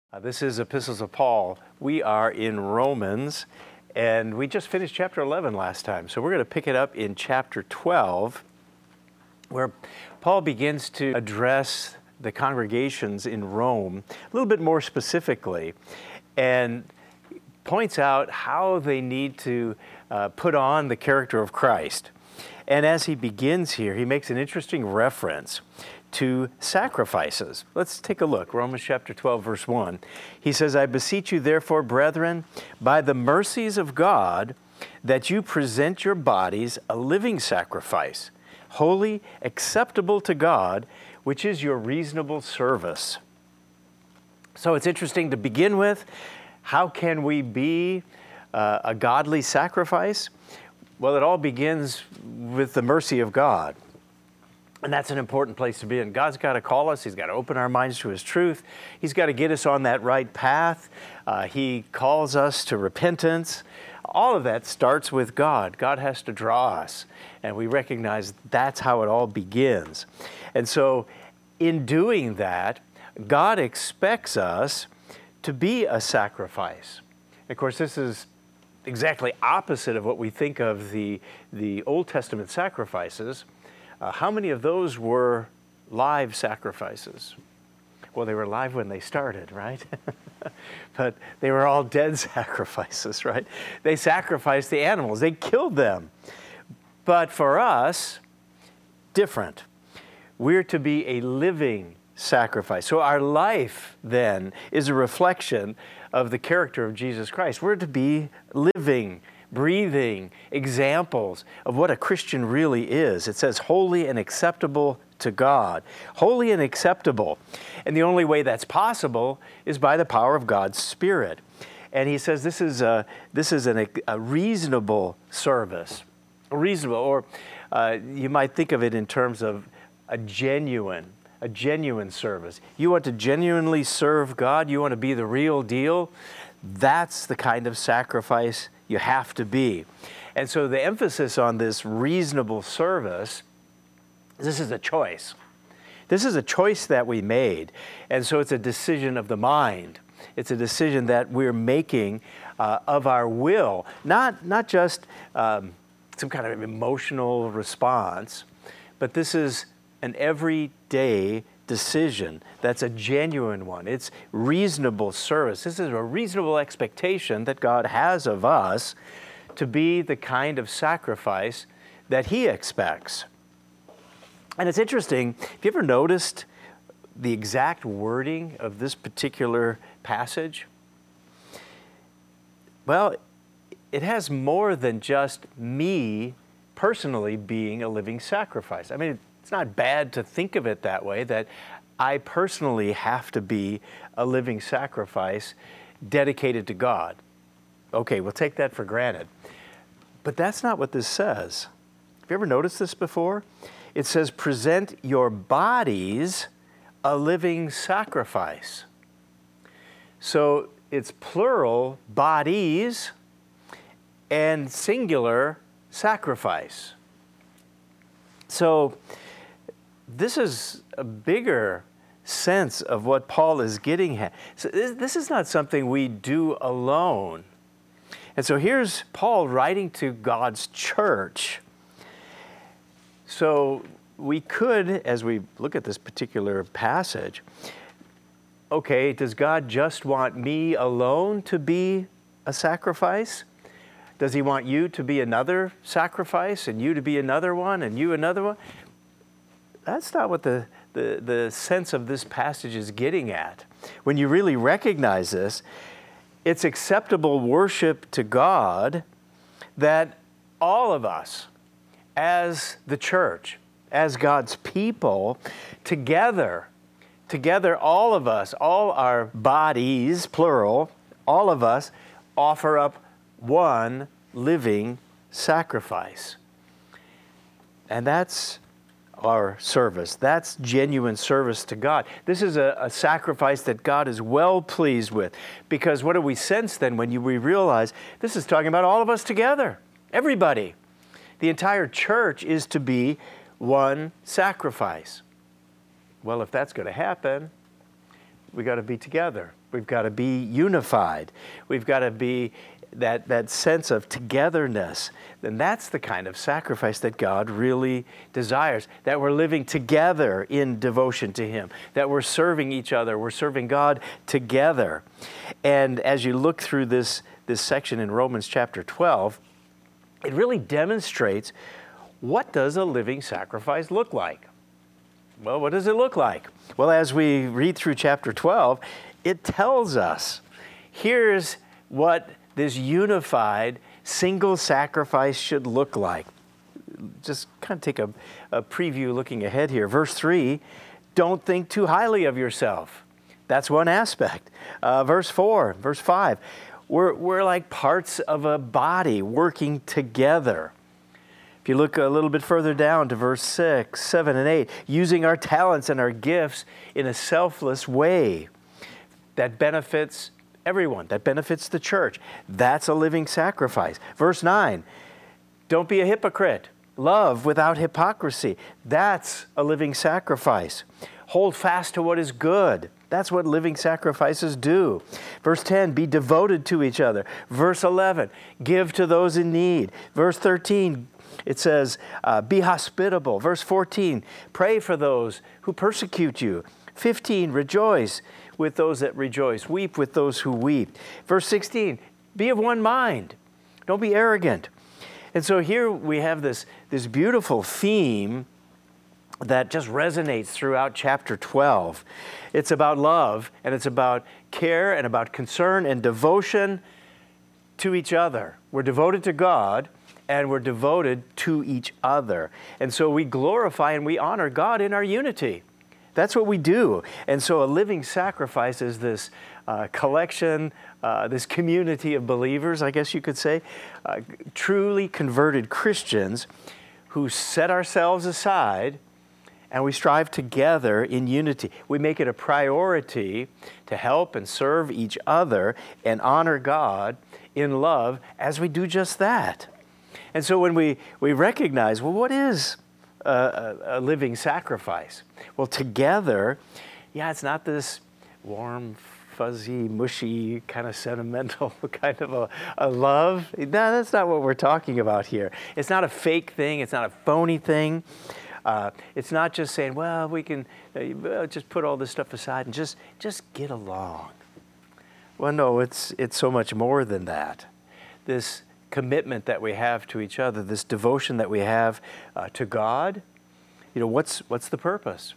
This is Epistles of Paul. We are in Romans, and we just finished chapter 11 last time. So we're going to pick it up in chapter 12, where Paul begins to address the congregations in Rome a little bit more specifically, and points out how they need to put on the character of Christ. And as he begins here, he makes an interesting reference to sacrifices. Let's take a look. Romans chapter 12, verse 1. He says, I beseech you therefore, brethren, by the mercies of God, that you present your bodies a living sacrifice, holy, acceptable to God, which is your reasonable service. So it's interesting to begin with. How can we be a godly sacrifice? Well, it all begins with the mercy of God. And that's an important place to be in. God's got to call us. He's got to open our minds to His truth. He's got to get us on that right path. He calls us to repentance. All of that starts with God. God has to draw us. And we recognize that's how it all begins. And so in doing that, God expects us to be a sacrifice. Of course, this is exactly opposite of what we think of the Old Testament sacrifices. How many of those were live sacrifices? Well, they were live when they started, right? But they were all dead sacrifices, right? They sacrificed the animals. They killed them. But for us, different. We're to be a living sacrifice. So our life then is a reflection of the character of Jesus Christ. We're to be living, breathing examples of what a Christian really is. It says holy and acceptable to God. Holy and acceptable. And the only way that's possible is by the power of God's Spirit. And he says this is a reasonable service. Reasonable, or you might think of it in terms of a genuine service. You want to genuinely serve God, you want to be the real deal, that's the kind of sacrifice you have to be. And so the emphasis on this reasonable service, this is a choice. This is a choice that we made. And so it's a decision of the mind. It's a decision that we're making of our will, not just some kind of emotional response, but this is an everyday decision that's a genuine one. It's reasonable service. This is a reasonable expectation that God has of us to be the kind of sacrifice that He expects. And it's interesting, have you ever noticed the exact wording of this particular passage? Well, it has more than just me personally being a living sacrifice. I mean, it's not bad to think of it that way, that I personally have to be a living sacrifice dedicated to God. Okay, we'll take that for granted. But that's not what this says. Have you ever noticed this before? It says, present your bodies a living sacrifice. So it's plural, bodies, and singular, sacrifice. So this is a bigger sense of what Paul is getting at. So this is not something we do alone. And so here's Paul writing to God's church. So we could, as we look at this particular passage, okay, does God just want me alone to be a sacrifice? Does He want you to be another sacrifice, and you to be another one, and you another one? That's not what the sense of this passage is getting at. When you really recognize this, it's acceptable worship to God that all of us, as the church, as God's people, together, all of us, all our bodies, plural, all of us offer up one living sacrifice. And that's our service. That's genuine service to God. This is a sacrifice that God is well pleased with. Because what do we sense then when we realize this is talking about all of us together? Everybody. The entire church is to be one sacrifice. Well, if that's going to happen, we got to be together. We've got to be unified. We've got to be that sense of togetherness. And that's the kind of sacrifice that God really desires, that we're living together in devotion to Him, that we're serving each other, we're serving God together. And as you look through this section in Romans chapter 12, it really demonstrates, what does a living sacrifice look like? Well, what does it look like? Well, as we read through chapter 12, it tells us, here's what this unified single sacrifice should look like. Just kind of take a preview looking ahead here. Verse 3, don't think too highly of yourself. That's one aspect. Verse 4, verse 5, we're like parts of a body working together. If you look a little bit further down to verse 6, 7, and 8, using our talents and our gifts in a selfless way that benefits everyone, that benefits the church. That's a living sacrifice. Verse 9, don't be a hypocrite. Love without hypocrisy. That's a living sacrifice. Hold fast to what is good. That's what living sacrifices do. Verse 10, be devoted to each other. Verse 11, give to those in need. Verse 13, it says, be hospitable. Verse 14, pray for those who persecute you. 15, rejoice with those that rejoice. Weep with those who weep. Verse 16, be of one mind. Don't be arrogant. And so here we have this beautiful theme that just resonates throughout chapter 12. It's about love, and it's about care, and about concern and devotion to each other. We're devoted to God, and we're devoted to each other. And so we glorify and we honor God in our unity. That's what we do. And so a living sacrifice is this collection, this community of believers, I guess you could say, truly converted Christians who set ourselves aside and we strive together in unity. We make it a priority to help and serve each other and honor God in love as we do just that. And so when we recognize, well, what is a living sacrifice? Well, together, it's not this warm, fuzzy, mushy, kind of sentimental kind of a love. No, that's not what we're talking about here. It's not a fake thing. It's not a phony thing. It's not just saying, well, we can just put all this stuff aside and just get along. Well, no, it's so much more than that. This commitment that we have to each other, this devotion that we have to God, what's the purpose?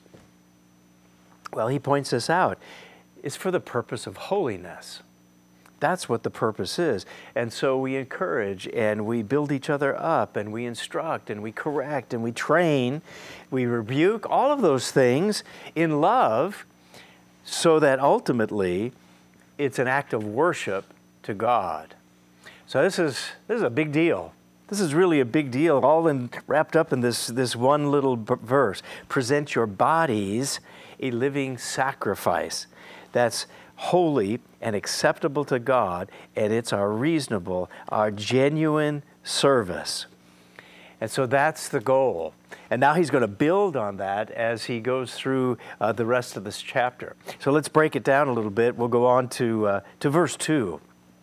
Well, he points this out. It's for the purpose of holiness. That's what the purpose is. And so we encourage and we build each other up and we instruct and we correct and we train, we rebuke, all of those things in love so that ultimately it's an act of worship to God. So this is a big deal. This is really a big deal, all wrapped up in this one little verse. Present your bodies a living sacrifice that's holy and acceptable to God, and it's our genuine service. And so that's the goal. And now he's going to build on that as he goes through the rest of this chapter. So let's break it down a little bit. We'll go on to verse 2.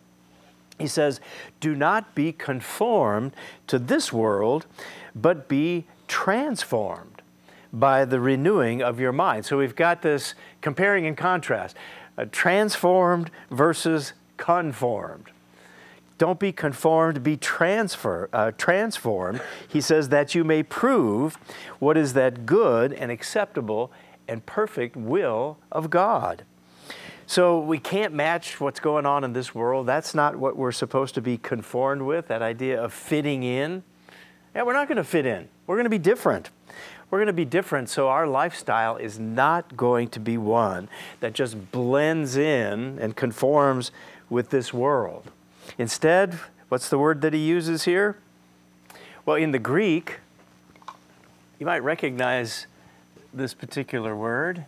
He says, do not be conformed to this world, but be transformed by the renewing of your mind. So we've got this comparing and contrast. Transformed versus conformed. Don't be conformed, be transformed. He says that you may prove what is that good and acceptable and perfect will of God. So we can't match what's going on in this world. That's not what we're supposed to be conformed with, that idea of fitting in. We're not going to fit in. We're going to be different. We're going to be different, so our lifestyle is not going to be one that just blends in and conforms with this world. Instead, what's the word that he uses here? Well, in the Greek, you might recognize this particular word.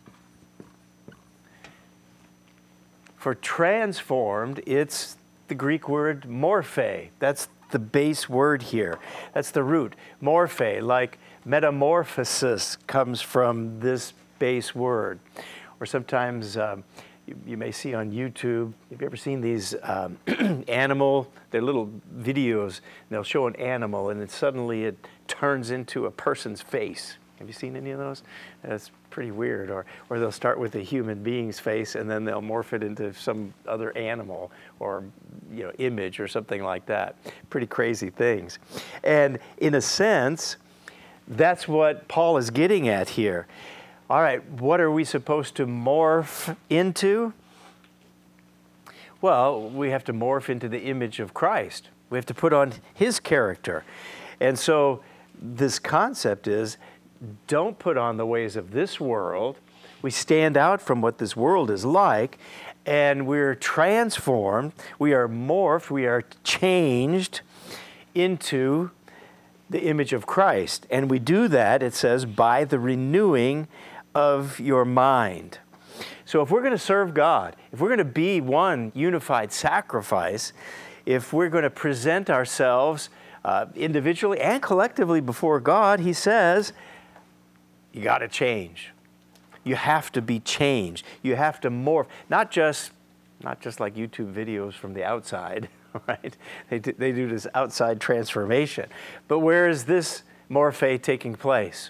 For transformed, it's the Greek word morphe. That's the base word here. That's the root. Morphe, like metamorphosis, comes from this base word. Or sometimes you may see on YouTube. Have you ever seen these they're little videos, and they'll show an animal and then suddenly it turns into a person's face. Have you seen any of those? That's pretty weird. Or they'll start with a human being's face and then they'll morph it into some other animal or image or something like that. Pretty crazy things. And in a sense, that's what Paul is getting at here. All right, what are we supposed to morph into? Well, we have to morph into the image of Christ. We have to put on His character. And so this concept is, don't put on the ways of this world. We stand out from what this world is like, and we're transformed, we are morphed, we are changed into the image of Christ. And we do that, it says, by the renewing of your mind. So if we're going to serve God, if we're going to be one unified sacrifice, if we're going to present ourselves individually and collectively before God, he says, you got to change. You have to be changed. You have to morph. Not just like YouTube videos from the outside, right? They do this outside transformation. But where is this morphe taking place?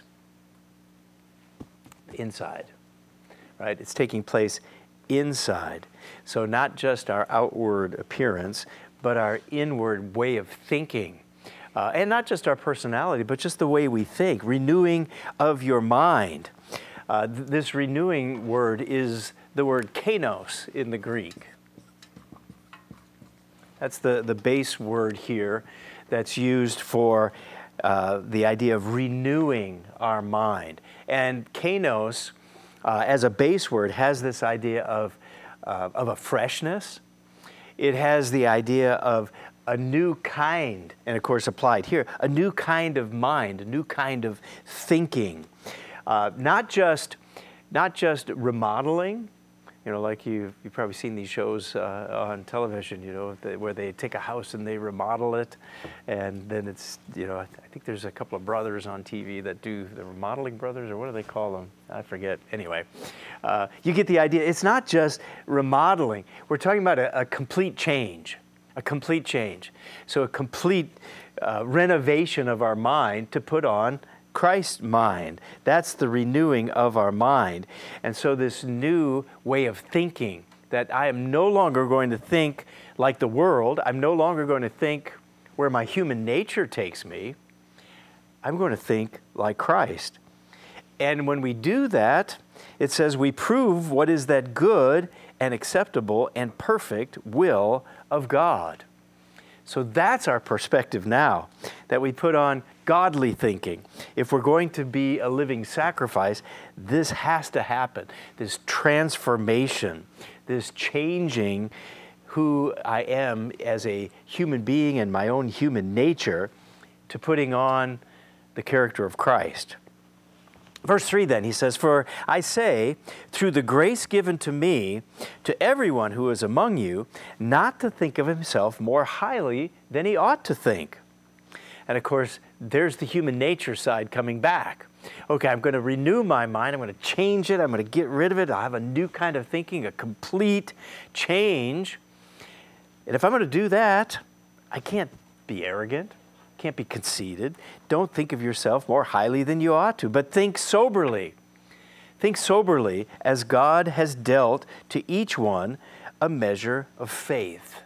Inside, right? It's taking place inside. So not just our outward appearance, but our inward way of thinking. And not just our personality, but just the way we think. Renewing of your mind. This renewing word is the word kainos in the Greek. That's the base word here that's used for the idea of renewing our mind. And kainos, as a base word, has this idea of a freshness. It has the idea of a new kind, and of course applied here, a new kind of mind, a new kind of thinking. Not just remodeling, like you've probably seen these shows on television, where they take a house and they remodel it, and then it's, I think there's a couple of brothers on TV that do the remodeling brothers, or what do they call them? I forget. Anyway, you get the idea. It's not just remodeling. We're talking about a complete change. A complete change. So a complete renovation of our mind to put on Christ's mind. That's the renewing of our mind. And so this new way of thinking, that I am no longer going to think like the world. I'm no longer going to think where my human nature takes me. I'm going to think like Christ. And when we do that, it says we prove what is that good and acceptable and perfect will of God. So that's our perspective now, that we put on godly thinking. If we're going to be a living sacrifice, this has to happen. This transformation, this changing who I am as a human being and my own human nature to putting on the character of Christ. Verse 3 then, he says, "For I say, through the grace given to me, to everyone who is among you, not to think of himself more highly than he ought to think." And of course, there's the human nature side coming back. Okay, I'm going to renew my mind. I'm going to change it. I'm going to get rid of it. I'll have a new kind of thinking, a complete change. And if I'm going to do that, I can't be arrogant. Can't be conceited. Don't think of yourself more highly than you ought to, but think soberly. Think soberly as God has dealt to each one a measure of faith.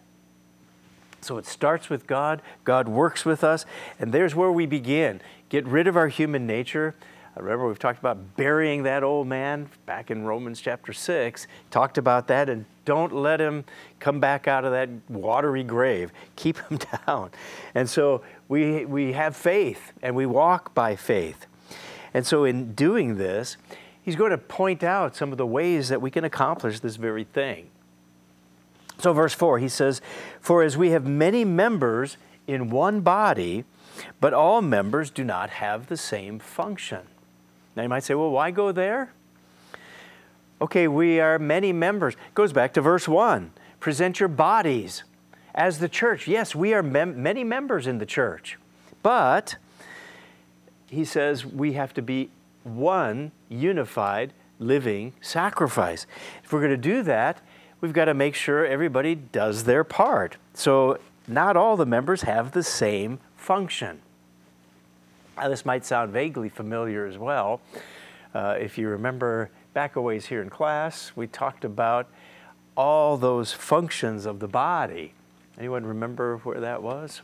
So it starts with God. God works with us, and there's where we begin. Get rid of our human nature. Remember, we've talked about burying that old man back in Romans chapter 6. Talked about that, and don't let him come back out of that watery grave. Keep him down. And so we have faith, and we walk by faith. And so in doing this, he's going to point out some of the ways that we can accomplish this very thing. So verse 4, he says, "For as we have many members in one body, but all members do not have the same function." Now you might say, well, why go there? Okay, we are many members. It goes back to verse 1. Present your bodies as the church. Yes, we are many members in the church. But he says we have to be one unified living sacrifice. If we're going to do that, we've got to make sure everybody does their part. So not all the members have the same function. Now, this might sound vaguely familiar as well. If you remember back a ways here in class, we talked about all those functions of the body. Anyone remember where that was?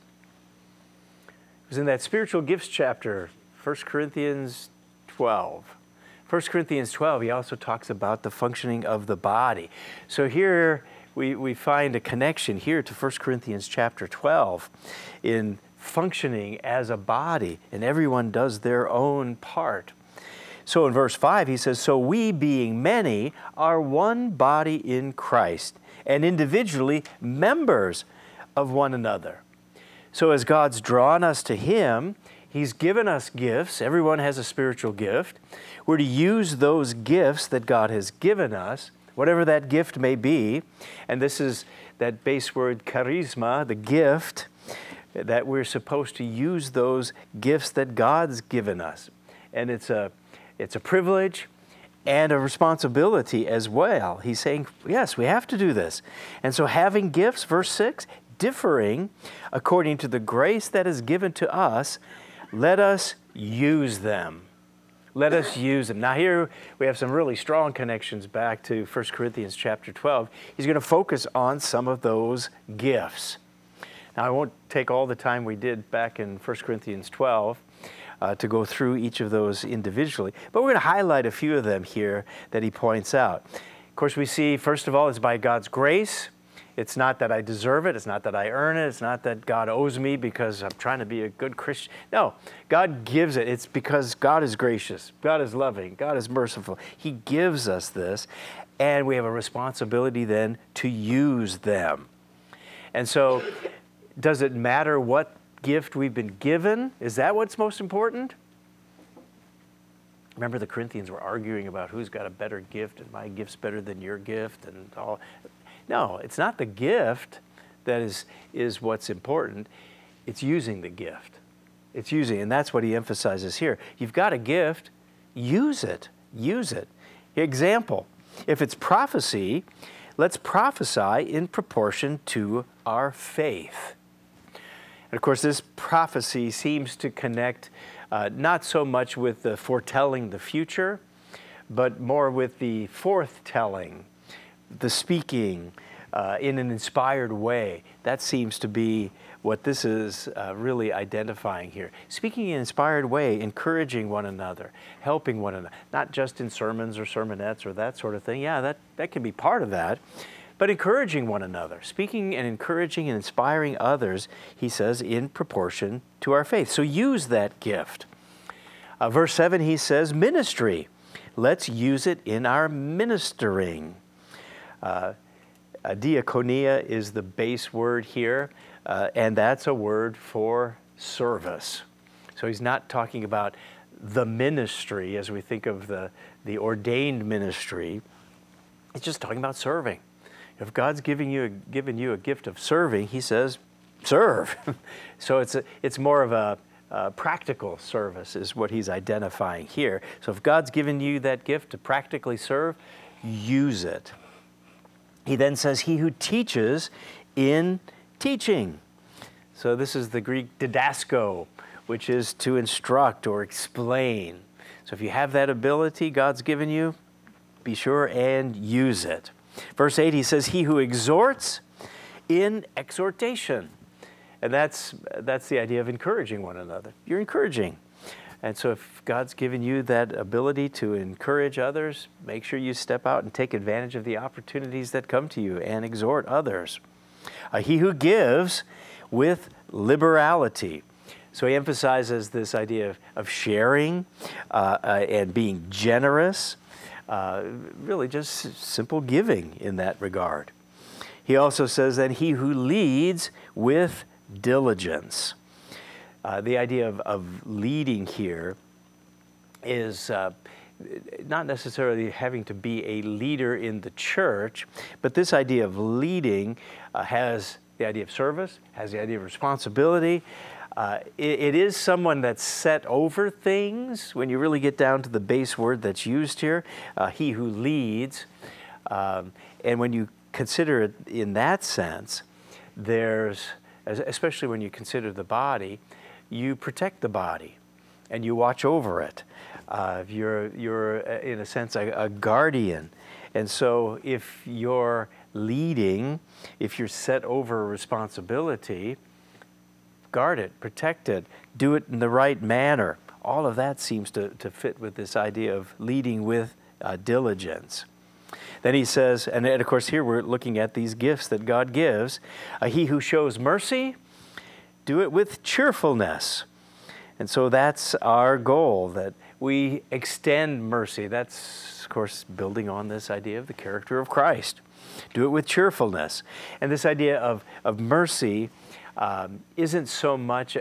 It was in that spiritual gifts chapter, 1 Corinthians 12. 1 Corinthians 12, he also talks about the functioning of the body. So here we find a connection here to 1 Corinthians chapter 12 in functioning as a body, and everyone does their own part. So in verse 5, he says, "So we, being many, are one body in Christ, and individually members of one another." So as God's drawn us to Him, He's given us gifts. Everyone has a spiritual gift. We're to use those gifts that God has given us, whatever that gift may be. And this is that base word charisma, the gift, that we're supposed to use those gifts that God's given us. And it's a privilege and a responsibility as well. He's saying, yes, we have to do this. And so having gifts, verse 6, differing according to the grace that is given to us, let us use them. Let us use them. Now here we have some really strong connections back to 1 Corinthians chapter 12. He's going to focus on some of those gifts. Now I won't take all the time we did back in 1 Corinthians 12 to go through each of those individually, but we're going to highlight a few of them here that he points out. Of course, we see, first of all, it's by God's grace. It's not that I deserve it. It's not that I earn it. It's not that God owes me because I'm trying to be a good Christian. No, God gives it. It's because God is gracious. God is loving. God is merciful. He gives us this, and we have a responsibility then to use them. And so, does it matter what gift we've been given? Is that what's most important? Remember, the Corinthians were arguing about who's got a better gift, and my gift's better than your gift, and all. No, it's not the gift that is what's important. It's using the gift. It's using, and that's what he emphasizes here. You've got a gift, use it. Use it. Example, if it's prophecy, let's prophesy in proportion to our faith. And of course, this prophecy seems to connect not so much with the foretelling the future, but more with the forthtelling, the speaking in an inspired way. That seems to be what this is really identifying here. Speaking in an inspired way, encouraging one another, helping one another, not just in sermons or sermonettes or that sort of thing. Yeah, that can be part of that. But encouraging one another, speaking and encouraging and inspiring others, he says, in proportion to our faith. So use that gift. Verse 7, he says, ministry. Let's use it in our ministering. Diakonia is the base word here, and that's a word for service. So he's not talking about the ministry as we think of the ordained ministry. He's just talking about serving. If God's given you a gift of serving, he says, serve. So it's more of a practical service is what he's identifying here. So if God's given you that gift to practically serve, use it. He then says, he who teaches in teaching. So this is the Greek didasko, which is to instruct or explain. So if you have that ability God's given you, be sure and use it. Verse 8, he says, he who exhorts in exhortation. And that's the idea of encouraging one another. You're encouraging. And so if God's given you that ability to encourage others, make sure you step out and take advantage of the opportunities that come to you and exhort others. He who gives with liberality. So he emphasizes this idea of sharing and being generous. Really just simple giving in that regard. He also says that he who leads with diligence. The idea of leading here is not necessarily having to be a leader in the church, but this idea of leading has the idea of service, has the idea of responsibility, It is someone that's set over things. When you really get down to the base word that's used here, he who leads. And when you consider it in that sense, especially when you consider the body, you protect the body and you watch over it. You're in a sense a guardian. And so if you're leading, if you're set over a responsibility, guard it, protect it, do it in the right manner. All of that seems to fit with this idea of leading with diligence. Then he says, and of course here we're looking at these gifts that God gives. He who shows mercy, do it with cheerfulness. And so that's our goal, that we extend mercy. That's, of course, building on this idea of the character of Christ. Do it with cheerfulness. And this idea of mercy isn't so much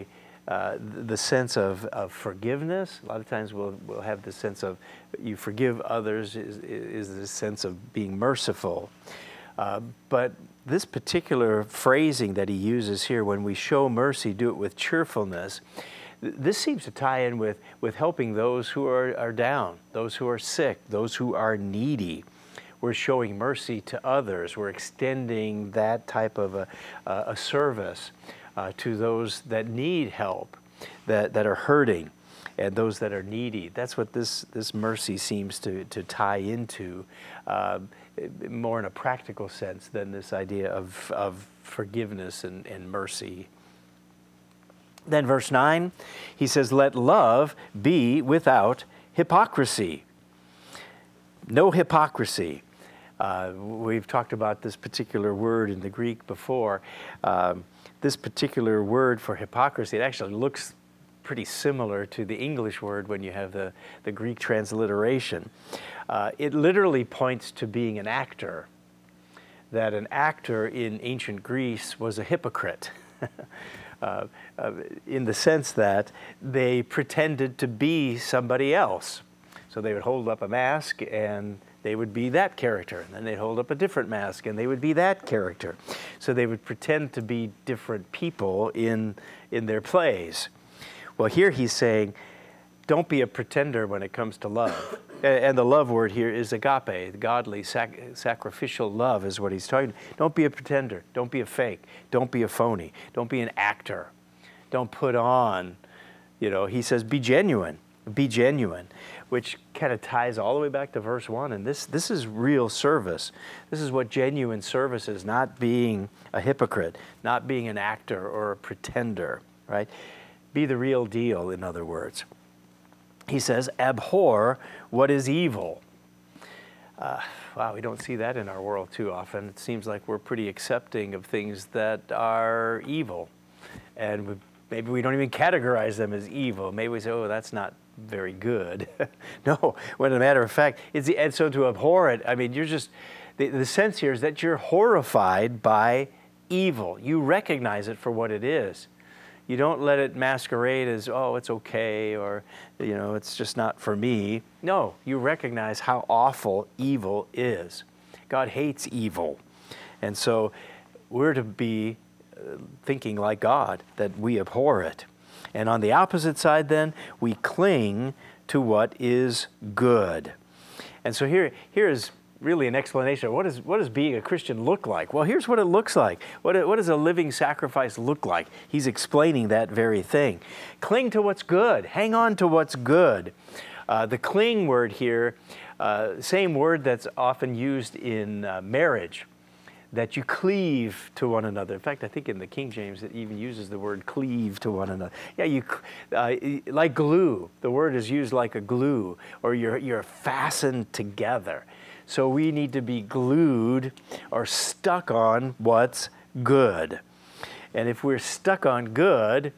the sense of forgiveness. A lot of times we'll have the sense of you forgive others is the sense of being merciful. But this particular phrasing that he uses here, when we show mercy, do it with cheerfulness, this seems to tie in with helping those who are down, those who are sick, those who are needy. We're showing mercy to others. We're extending that type of a service to those that need help, that are hurting, and those that are needy. That's what this mercy seems to tie into, more in a practical sense than this idea of forgiveness and mercy. Then verse 9, he says, let love be without hypocrisy. No hypocrisy. We've talked about this particular word in the Greek before. This particular word for hypocrisy, it actually looks pretty similar to the English word when you have the Greek transliteration. It literally points to being an actor, that an actor in ancient Greece was a hypocrite. In the sense that they pretended to be somebody else. So they would hold up a mask and they would be that character. And then they'd hold up a different mask and they would be that character. So they would pretend to be different people in their plays. Well, here he's saying, don't be a pretender when it comes to love. And the love word here is agape, godly, sacrificial love is what he's talking about. Don't be a pretender. Don't be a fake. Don't be a phony. Don't be an actor. Don't put on, he says, be genuine. Be genuine, which kind of ties all the way back to verse 1. And this is real service. This is what genuine service is, not being a hypocrite, not being an actor or a pretender, right? Be the real deal, in other words. He says, abhor what is evil. Wow, we don't see that in our world too often. It seems like we're pretty accepting of things that are evil. And maybe we don't even categorize them as evil. Maybe we say, oh, that's not very good. No, when as a matter of fact, and so to abhor it, I mean, you're just, the sense here is that you're horrified by evil. You recognize it for what it is. You don't let it masquerade as, oh, it's okay, or, it's just not for me. No, you recognize how awful evil is. God hates evil. And so we're to be thinking like God, that we abhor it. And on the opposite side then, we cling to what is good. And so here is really an explanation of what does being a Christian look like? Well, here's what it looks like. What does a living sacrifice look like? He's explaining that very thing. Cling to what's good. Hang on to what's good. The cling word here, same word that's often used in marriage, that you cleave to one another. In fact, I think in the King James it even uses the word cleave to one another. Yeah, like glue. The word is used like a glue, or you're fastened together. So we need to be glued or stuck on what's good. And if we're stuck on good,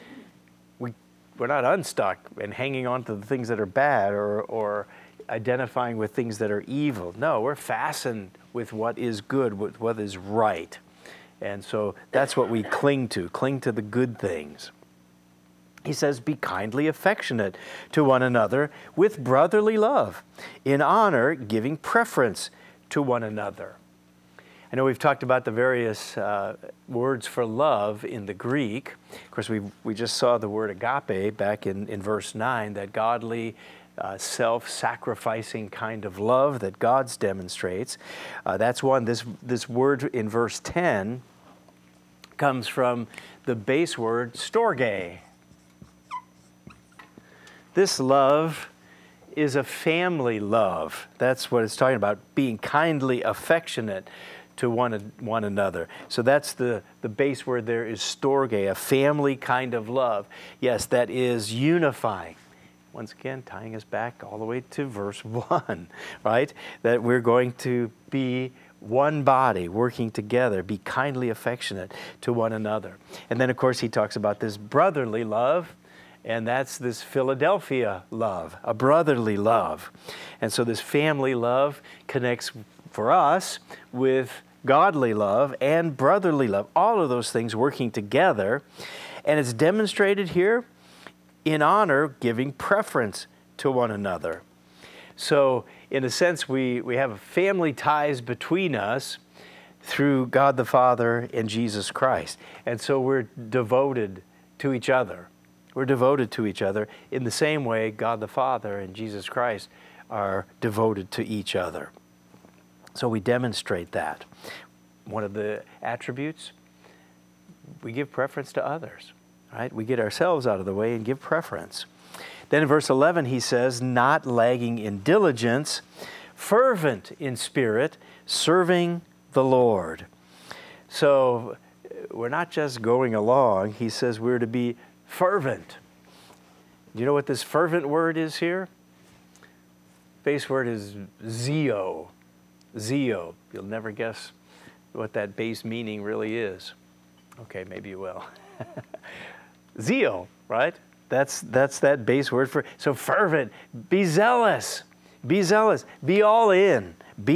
we're not unstuck and hanging on to the things that are bad or identifying with things that are evil. No, we're fastened with what is good, with what is right. And so that's what we cling to the good things. He says, be kindly affectionate to one another with brotherly love, in honor giving preference to one another. I know we've talked about the various words for love in the Greek. Of course, we just saw the word agape back in verse 9, that godly, self-sacrificing kind of love that God demonstrates. That's one. This word in verse 10 comes from the base word storge. This love is a family love. That's what it's talking about, being kindly affectionate to one another. So that's the base word there is storge, a family kind of love. Yes, that is unifying. Once again, tying us back all the way to verse 1, right? That we're going to be one body, working together, be kindly affectionate to one another. And then, of course, he talks about this brotherly love, and that's this Philadelphia love, a brotherly love. And so this family love connects for us with godly love and brotherly love, all of those things working together. And it's demonstrated here in honor, giving preference to one another. So in a sense, we have family ties between us through God the Father and Jesus Christ. And so we're devoted to each other. We're devoted to each other in the same way God the Father and Jesus Christ are devoted to each other. So we demonstrate that. One of the attributes, we give preference to others. Right? We get ourselves out of the way and give preference. Then in verse 11 he says, not lagging in diligence, fervent in spirit, serving the Lord. So we're not just going along. He says we're to be fervent. Do you know what this fervent word is here? Base word is zeo. Zeo. You'll never guess what that base meaning really is. Okay, maybe you will. Zeal, right? That's that base word for, so fervent, be zealous, be all in,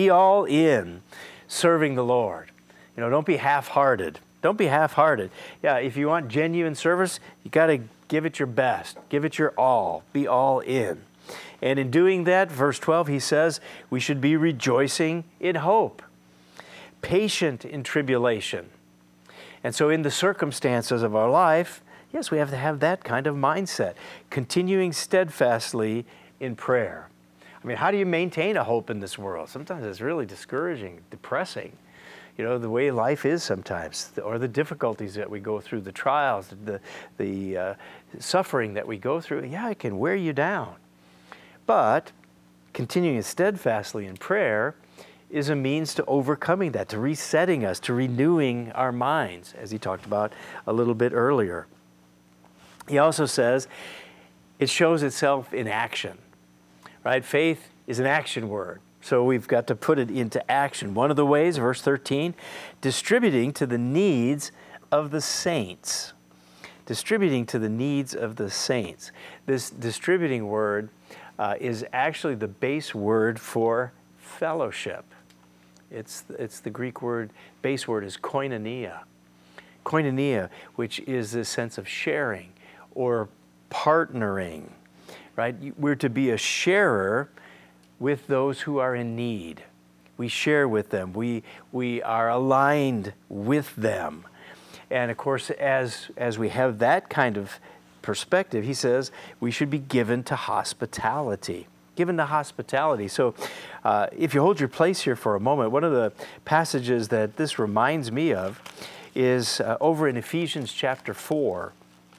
serving the Lord. You know, don't be half-hearted. Don't be half-hearted. Yeah, if you want genuine service, you got to give it your best, give it your all, be all in. And in doing that, verse 12, he says, we should be rejoicing in hope, patient in tribulation. And so in the circumstances of our life, yes, we have to have that kind of mindset, continuing steadfastly in prayer. I mean, how do you maintain a hope in this world? Sometimes it's really discouraging, depressing, you know, the way life is sometimes, or the difficulties that we go through, the trials, the suffering that we go through. Yeah, it can wear you down. But continuing steadfastly in prayer is a means to overcoming that, to resetting us, to renewing our minds, as he talked about a little bit earlier. He also says it shows itself in action, right? Faith is an action word, so we've got to put it into action. One of the ways, verse 13, distributing to the needs of the saints. Distributing to the needs of the saints. This distributing word is actually the base word for fellowship. It's the Greek word, base word is koinonia. Koinonia, which is this sense of sharing or partnering, right? We're to be a sharer with those who are in need. We share with them. We are aligned with them. And of course, as we have that kind of perspective, he says we should be given to hospitality. Given to hospitality. So if you hold your place here for a moment, one of the passages that this reminds me of is over in Ephesians chapter 4.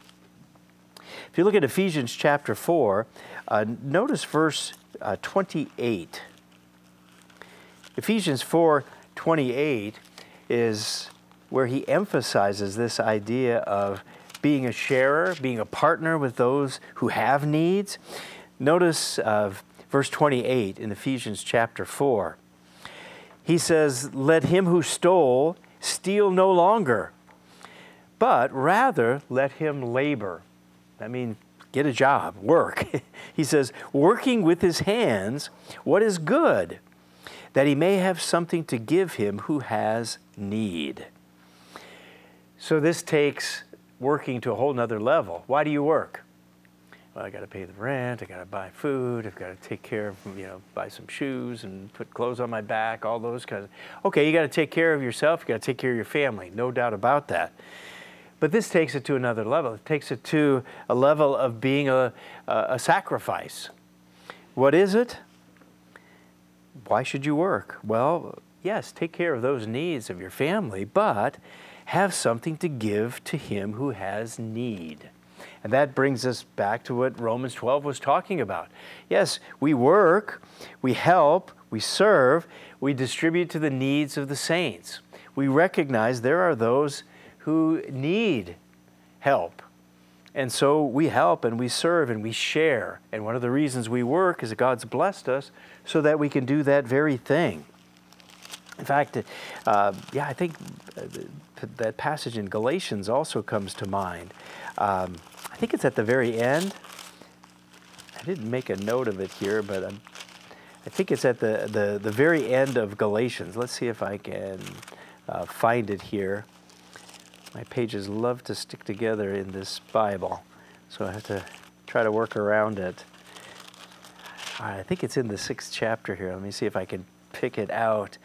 If you look at Ephesians chapter 4, notice verse 28. Ephesians 4:28 is where he emphasizes this idea of being a sharer, being a partner with those who have needs. Notice verse 28 in Ephesians chapter 4. He says, let him who stole steal no longer, but rather let him labor. That means get a job, work. He says, working with his hands what is good, that he may have something to give him who has need. So this takes working to a whole nother level. Why do you work? Well, I got to pay the rent, I got to buy food, I've got to take care of, buy some shoes and put clothes on my back, all those kinds of, okay, you got to take care of yourself, you got to take care of your family, no doubt about that. But this takes it to another level. It takes it to a level of being a sacrifice. What is it? Why should you work? Well, yes, take care of those needs of your family, but have something to give to him who has need. And that brings us back to what Romans 12 was talking about. Yes, we work, we help, we serve, we distribute to the needs of the saints. We recognize there are those who need help. And so we help and we serve and we share. And one of the reasons we work is that God's blessed us so that we can do that very thing. In fact, I think that passage in Galatians also comes to mind. I think it's at the very end. I didn't make a note of it here, but I think it's at the very end of Galatians. Let's see if I can find it here. My pages love to stick together in this Bible, so I have to try to work around it. I think it's in the 6th chapter here. Let me see if I can pick it out.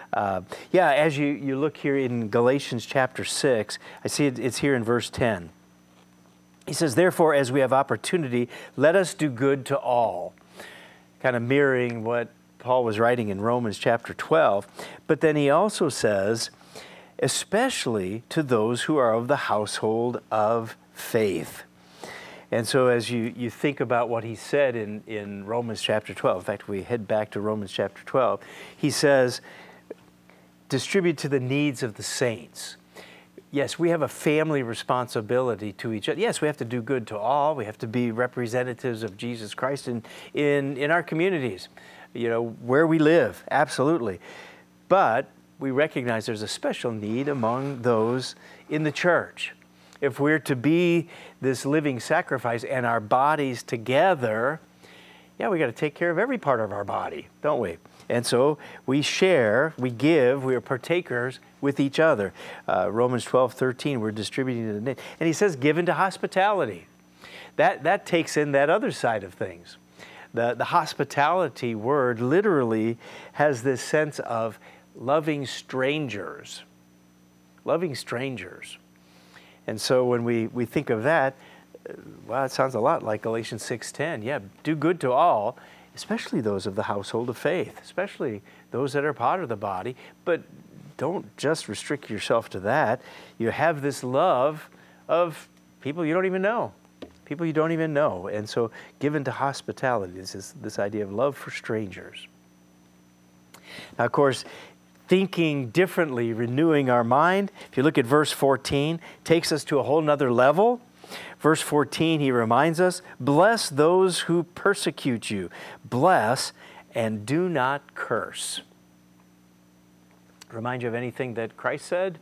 As you look here in Galatians chapter 6, I see it's here in verse 10. He says, therefore, as we have opportunity, let us do good to all. Kind of mirroring what Paul was writing in Romans chapter 12. But then he also says, especially to those who are of the household of faith. And so as you think about what he said in Romans chapter 12, in fact, we head back to Romans chapter 12, he says, distribute to the needs of the saints. Yes, we have a family responsibility to each other. Yes, we have to do good to all. We have to be representatives of Jesus Christ in our communities, where we live, absolutely. But we recognize there's a special need among those in the church. If we're to be this living sacrifice and our bodies together, we got to take care of every part of our body, don't we? And so we share, we give, we are partakers with each other. Romans 12:13, we're distributing to the need. And he says, give into hospitality. That takes in that other side of things. The hospitality word literally has this sense of loving strangers. Loving strangers. And so when we think of that, it sounds a lot like Galatians 6:10. Yeah, do good to all, especially those of the household of faith, especially those that are part of the body. But don't just restrict yourself to that. You have this love of people you don't even know. People you don't even know. And so given to hospitality, this idea of love for strangers. Now, of course, thinking differently, renewing our mind, if you look at verse 14, takes us to a whole nother level. Verse 14, he reminds us, bless those who persecute you. Bless and do not curse. Remind you of anything that Christ said?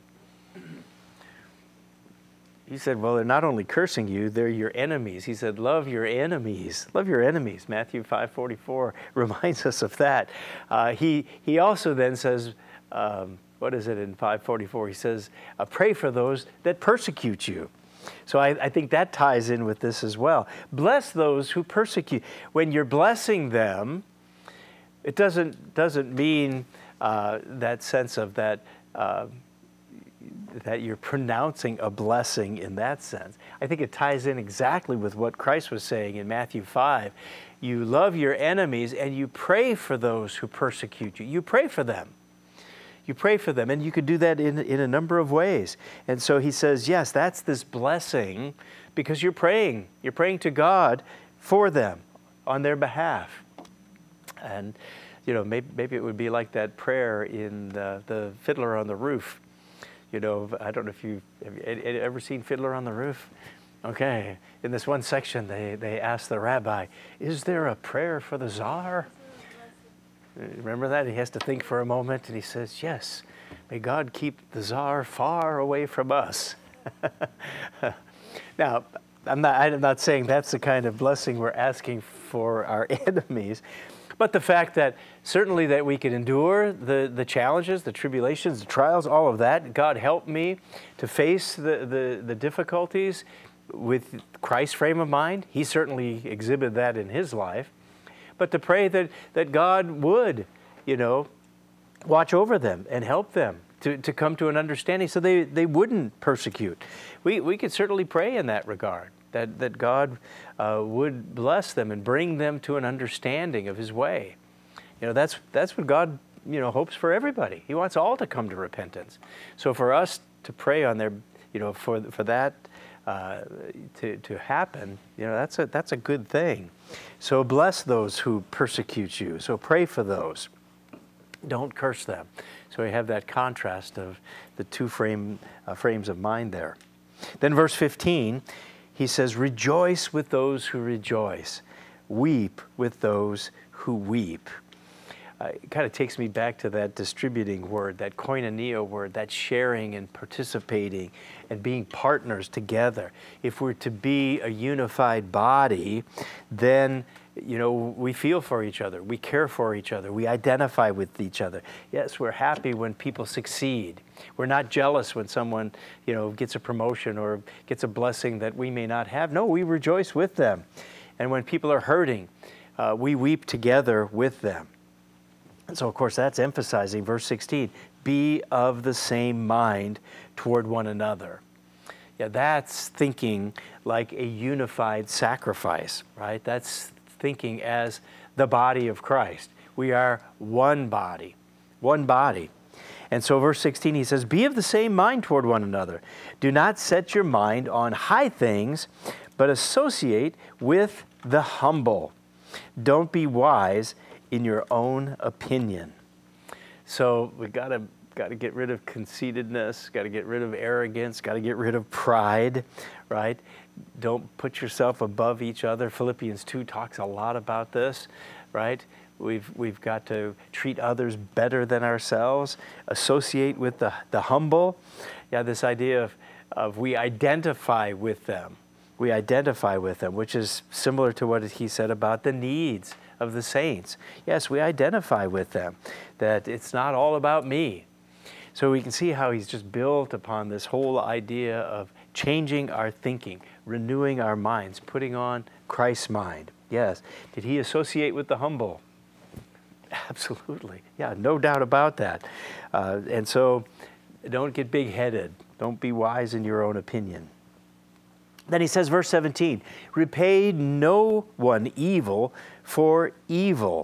He said, well, they're not only cursing you, they're your enemies. He said, love your enemies. Love your enemies. Matthew 5:44 reminds us of that. He also then says, what is it in 5:44? He says, pray for those that persecute you. So I think that ties in with this as well. Bless those who persecute. When you're blessing them, it doesn't mean that sense of that you're pronouncing a blessing in that sense. I think it ties in exactly with what Christ was saying in Matthew 5. You love your enemies and you pray for those who persecute you. You pray for them. You pray for them, and you could do that in a number of ways. And so he says, yes, that's this blessing because you're praying. You're praying to God for them, on their behalf. And, maybe it would be like that prayer in the Fiddler on the Roof. I don't know if have ever seen Fiddler on the Roof? Okay. In this one section, they ask the rabbi, is there a prayer for the czar? Remember that? He has to think for a moment, and he says, yes, may God keep the czar far away from us. Now, I'm not saying that's the kind of blessing we're asking for our enemies, but the fact that certainly that we can endure the challenges, the tribulations, the trials, all of that. God help me to face the difficulties with Christ's frame of mind. He certainly exhibited that in his life. But to pray that God would, watch over them and help them to come to an understanding so they wouldn't persecute. We could certainly pray in that regard, that God would bless them and bring them to an understanding of his way. That's what God, hopes for everybody. He wants all to come to repentance. So for us to pray on their, for that to happen, that's a good thing. So bless those who persecute you. So pray for those. Don't curse them. So we have that contrast of the two frames of mind there. Then verse 15, he says, rejoice with those who rejoice. Weep with those who weep. It kind of takes me back to that distributing word, that koinonia word, that sharing and participating and being partners together. If we're to be a unified body, then we feel for each other, we care for each other, we identify with each other. Yes, we're happy when people succeed. We're not jealous when someone, gets a promotion or gets a blessing that we may not have. No, we rejoice with them. And when people are hurting, we weep together with them. And so, of course, that's emphasizing verse 16, be of the same mind toward one another. Yeah, that's thinking like a unified sacrifice, right? That's thinking as the body of Christ. We are one body, one body. And so verse 16, he says, be of the same mind toward one another. Do not set your mind on high things, but associate with the humble. Don't be wise in your own opinion. So we got to get rid of conceitedness, got to get rid of arrogance, got to get rid of pride, right? Don't put yourself above each other. Philippians 2 talks a lot about this, right? We've got to treat others better than ourselves, associate with the humble. Yeah, this idea of we identify with them. We identify with them, which is similar to what he said about the needs of the saints. Yes, we identify with them, that it's not all about me. So we can see how he's just built upon this whole idea of changing our thinking, renewing our minds, putting on Christ's mind. Yes. Did he associate with the humble? Absolutely. Yeah, no doubt about that. And so don't get big-headed. Don't be wise in your own opinion. Then he says, verse 17, repay no one evil for evil.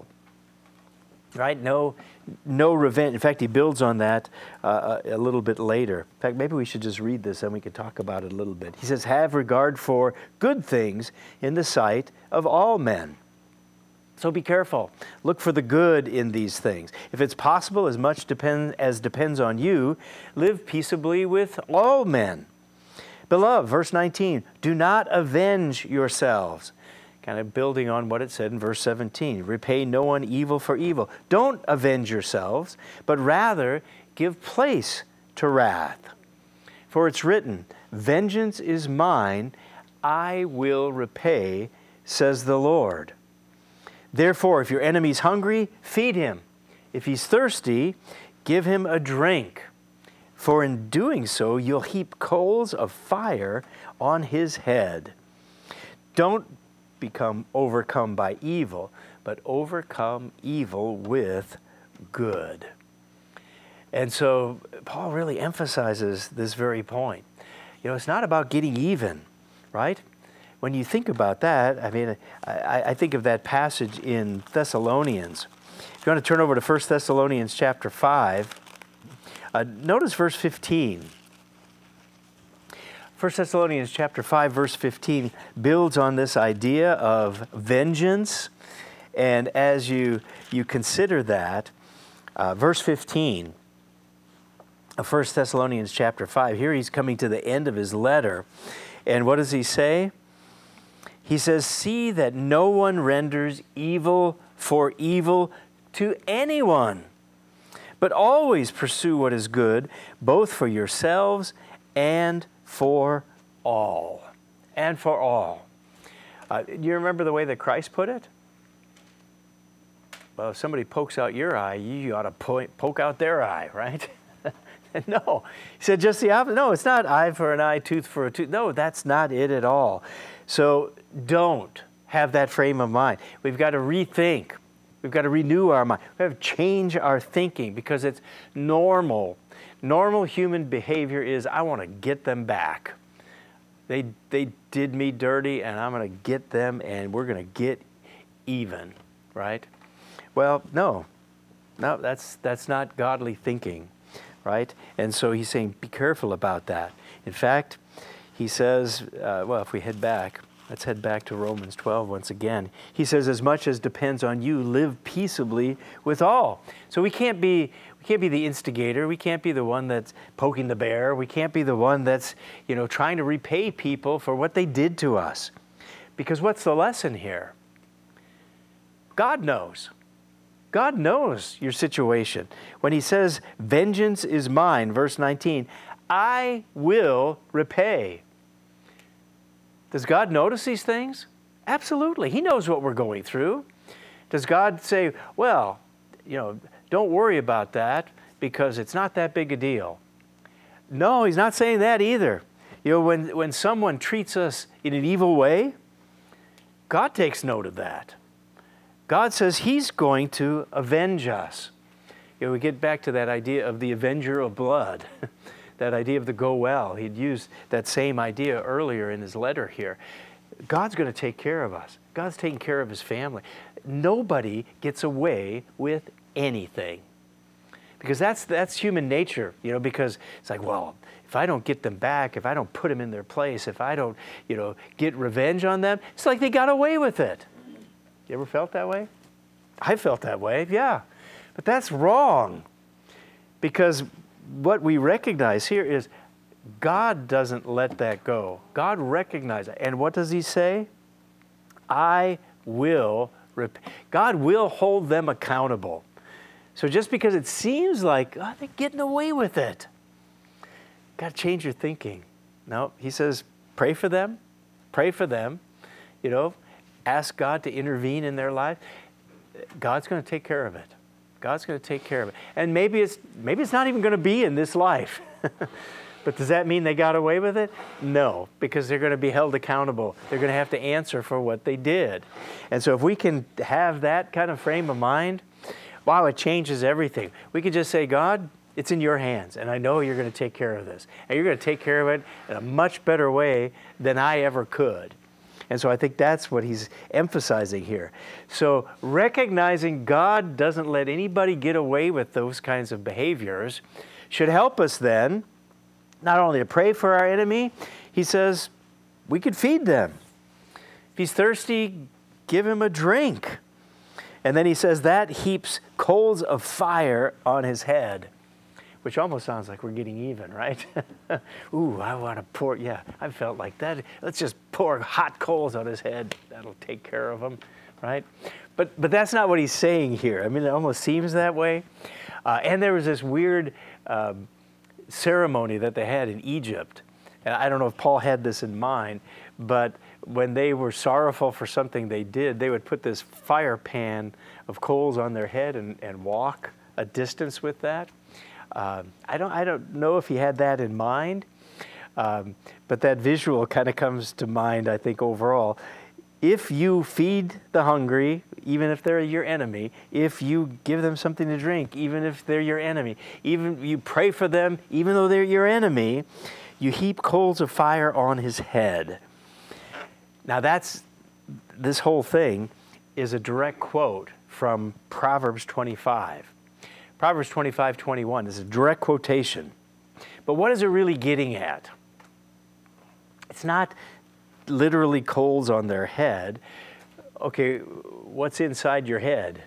Right? No revenge. In fact, he builds on that a little bit later. In fact, maybe we should just read this and we could talk about it a little bit. He says, have regard for good things in the sight of all men. So be careful. Look for the good in these things. If it's possible, as much as depends on you, live peaceably with all men. Beloved, verse 19, do not avenge yourselves. Kind of building on what it said in verse 17. Repay no one evil for evil. Don't avenge yourselves, but rather give place to wrath. For it's written, vengeance is mine, I will repay, says the Lord. Therefore, if your enemy's hungry, feed him. If he's thirsty, give him a drink. For in doing so, you'll heap coals of fire on his head. Don't become overcome by evil, but overcome evil with good. And so Paul really emphasizes this very point. It's not about getting even, right? When you think about that, I think of that passage in Thessalonians. If you want to turn over to 1 Thessalonians chapter 5, notice verse 15. 1 Thessalonians chapter 5, verse 15 builds on this idea of vengeance. And as you consider that, verse 15 of 1 Thessalonians chapter 5, here he's coming to the end of his letter. And what does he say? He says, see that no one renders evil for evil to anyone, but always pursue what is good, both for yourselves and for all. And for all. Do you remember the way that Christ put it? Well, if somebody pokes out your eye, you ought to poke out their eye, right? No, he said just the opposite. No, it's not eye for an eye, tooth for a tooth. No, that's not it at all. So don't have that frame of mind. We've got to rethink. We've got to renew our mind. We have to change our thinking because it's normal. Normal human behavior is, I want to get them back. They did me dirty, and I'm going to get them, and we're going to get even, right? Well, no, that's not godly thinking, right? And so he's saying, be careful about that. In fact, he says, well, if we head back, let's head back to Romans 12 once again. He says, as much as depends on you, live peaceably with all. So we can't be the instigator. We can't be the one that's poking the bear. We can't be the one that's, trying to repay people for what they did to us. Because what's the lesson here? God knows. God knows your situation. When he says, vengeance is mine, verse 19, I will repay. Does God notice these things? Absolutely. He knows what we're going through. Does God say, well, don't worry about that because it's not that big a deal? No, he's not saying that either. When someone treats us in an evil way, God takes note of that. God says he's going to avenge us. We get back to that idea of the avenger of blood, that idea of the Goel. He'd used that same idea earlier in his letter here. God's going to take care of us. God's taking care of his family. Nobody gets away with anything. Because that's human nature, because it's like, well, if I don't get them back, if I don't put them in their place, if I don't, get revenge on them, it's like they got away with it. You ever felt that way? I felt that way, yeah. But that's wrong. Because what we recognize here is God doesn't let that go. God recognizes it. And what does he say? I will repay. God will hold them accountable. So just because it seems like they're getting away with it, got to change your thinking. No, he says, pray for them. Pray for them. Ask God to intervene in their life. God's going to take care of it. God's going to take care of it. And maybe it's not even going to be in this life. But does that mean they got away with it? No, because they're going to be held accountable. They're going to have to answer for what they did. And so if we can have that kind of frame of mind, wow, it changes everything. We can just say, God, it's in your hands, and I know you're going to take care of this. And you're going to take care of it in a much better way than I ever could. And so I think that's what he's emphasizing here. So recognizing God doesn't let anybody get away with those kinds of behaviors should help us then not only to pray for our enemy, he says we could feed them. If he's thirsty, give him a drink. And then he says that heaps coals of fire on his head, which almost sounds like we're getting even, right? Ooh, I want to pour, I felt like that. Let's just pour hot coals on his head. That'll take care of him, right? But that's not what he's saying here. I mean, it almost seems that way. And there was this weird ceremony that they had in Egypt. And I don't know if Paul had this in mind, but when they were sorrowful for something they did, they would put this fire pan of coals on their head and walk a distance with that. I don't know if he had that in mind, but that visual kind of comes to mind, I think, overall. If you feed the hungry, even if they're your enemy, if you give them something to drink, even if they're your enemy, even you pray for them, even though they're your enemy, you heap coals of fire on his head. Now this whole thing is a direct quote from Proverbs 25. Proverbs 25:21 is a direct quotation. But what is it really getting at? It's not literally coals on their head. Okay, what's inside your head?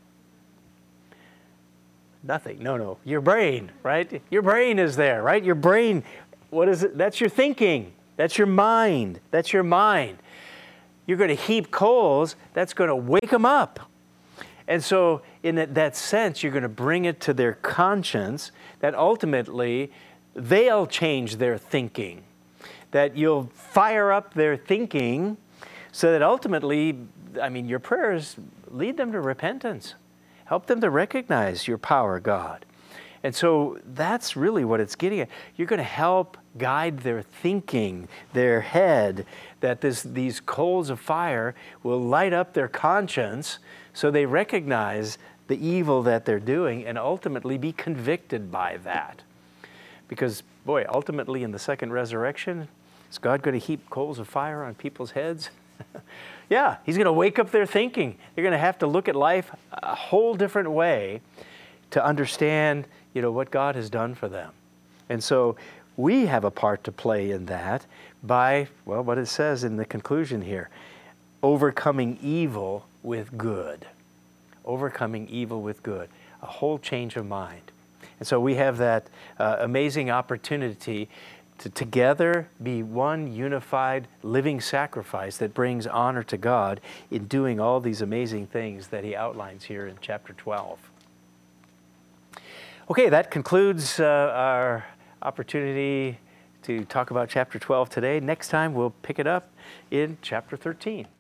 Nothing. No. Your brain, right? Your brain is there, right? Your brain, what is it? That's your thinking. That's your mind. That's your mind. You're going to heap coals, that's going to wake them up. And so in that sense, you're going to bring it to their conscience that ultimately they'll change their thinking. That you'll fire up their thinking so that ultimately, your prayers lead them to repentance. Help them to recognize your power, God. And so that's really what it's getting at. You're going to help guide their thinking, their head, that these coals of fire will light up their conscience so they recognize the evil that they're doing and ultimately be convicted by that. Because, boy, ultimately in the second resurrection, is God going to heap coals of fire on people's heads? Yeah, He's going to wake up their thinking. They're going to have to look at life a whole different way to understand, what God has done for them. And so we have a part to play in that by, what it says in the conclusion here, overcoming evil with good. Overcoming evil with good. A whole change of mind. And so we have that amazing opportunity to together be one unified living sacrifice that brings honor to God in doing all these amazing things that He outlines here in chapter 12. Okay, that concludes our opportunity to talk about chapter 12 today. Next time we'll pick it up in chapter 13.